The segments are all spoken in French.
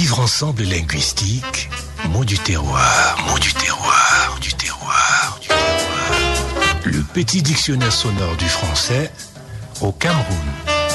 Vivre ensemble linguistique, mots du terroir, mots du terroir, du terroir, du terroir. Le petit dictionnaire sonore du français au Cameroun.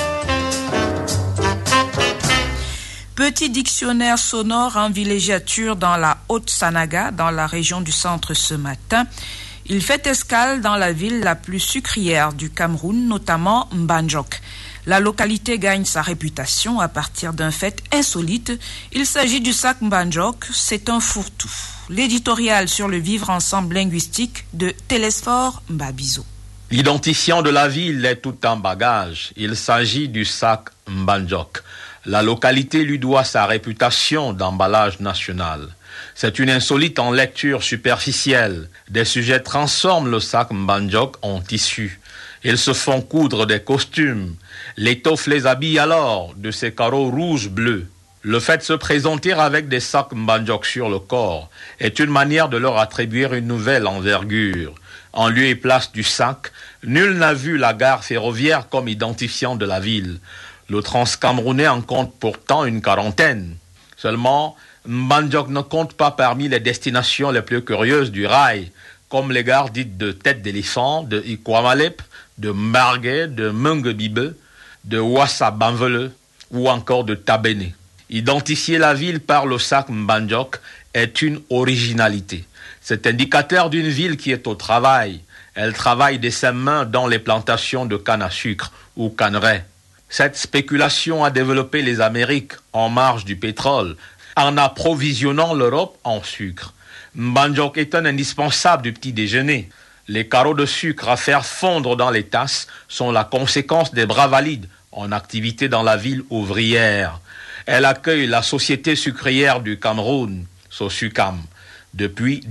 Petit dictionnaire sonore en villégiature dans la Haute-Sanaga, dans la région du centre ce matin. Il fait escale dans la ville la plus sucrière du Cameroun, notamment Mbandjok. La localité gagne sa réputation à partir d'un fait insolite. Il s'agit du sac Mbandjok, c'est un fourre-tout. L'éditorial sur le vivre ensemble linguistique de Télésphore Mbabizo. L'identifiant de la ville est tout un bagage. Il s'agit du sac Mbandjok. La localité lui doit sa réputation d'emballage national. C'est une insolite en lecture superficielle. Des sujets transforment le sac Mbandjok en tissu. Ils se font coudre des costumes. L'étoffe les habille alors de ces carreaux rouges-bleus. Le fait de se présenter avec des sacs Mbandjok sur le corps est une manière de leur attribuer une nouvelle envergure. En lieu et place du sac, nul n'a vu la gare ferroviaire comme identifiant de la ville. Le Transcamerounais en compte pourtant une quarantaine. Seulement, Mbandjok ne compte pas parmi les destinations les plus curieuses du rail, comme les gares dites de Tête d'éléphant, de Ikwamalep, de Mbargué, de Mungebibe, de Ouassa-Banvele ou encore de Tabéné. Identifier la ville par le sac Mbandjok est une originalité. C'est indicateur d'une ville qui est au travail. Elle travaille de ses mains dans les plantations de canne à sucre ou cannerais. Cette spéculation a développé les Amériques en marge du pétrole, en approvisionnant l'Europe en sucre. Mbandjok est un indispensable du petit déjeuner. Les carreaux de sucre à faire fondre dans les tasses sont la conséquence des bras valides en activité dans la ville ouvrière. Elle accueille la Société sucrière du Cameroun, SOSUCAM, depuis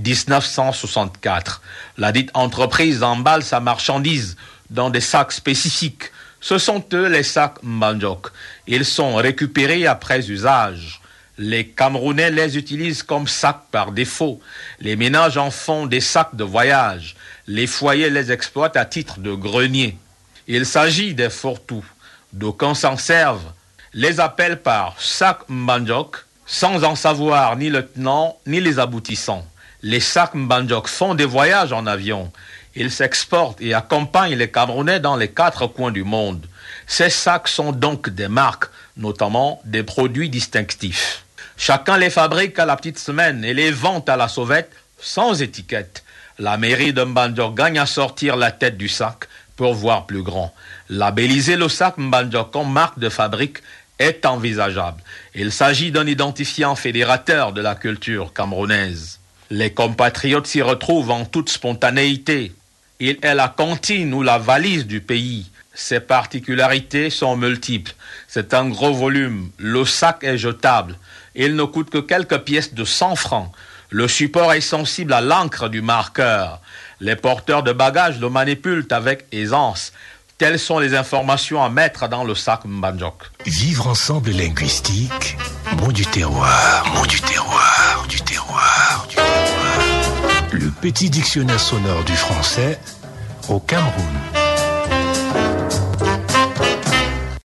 1964. La dite entreprise emballe sa marchandise dans des sacs spécifiques. Ce sont eux les sacs Mbandjok. Ils sont récupérés après usage. Les Camerounais les utilisent comme sacs par défaut. Les ménages en font des sacs de voyage. Les foyers les exploitent à titre de grenier. Il s'agit des fourre-tout. D'aucuns s'en servent, les appellent par sac Mbandjok, sans en savoir ni le tenant ni les aboutissants. Les sacs Mbandjok font des voyages en avion. Ils s'exportent et accompagnent les Camerounais dans les 4 coins du monde. Ces sacs sont donc des marques, notamment des produits distinctifs. Chacun les fabrique à la petite semaine et les vend à la sauvette sans étiquette. La mairie de Mbandjok gagne à sortir la tête du sac pour voir plus grand. Labelliser le sac Mbandjok comme marque de fabrique est envisageable. Il s'agit d'un identifiant fédérateur de la culture camerounaise. Les compatriotes s'y retrouvent en toute spontanéité. Il est la cantine ou la valise du pays. Ses particularités sont multiples. C'est un gros volume. Le sac est jetable. Il ne coûte que quelques pièces de 100 francs. Le support est sensible à l'encre du marqueur. Les porteurs de bagages le manipulent avec aisance. Telles sont les informations à mettre dans le sac Mbandjok. Vivre ensemble linguistique, mots du terroir, mots du terroir, du terroir, du terroir. Le petit dictionnaire sonore du français au Cameroun.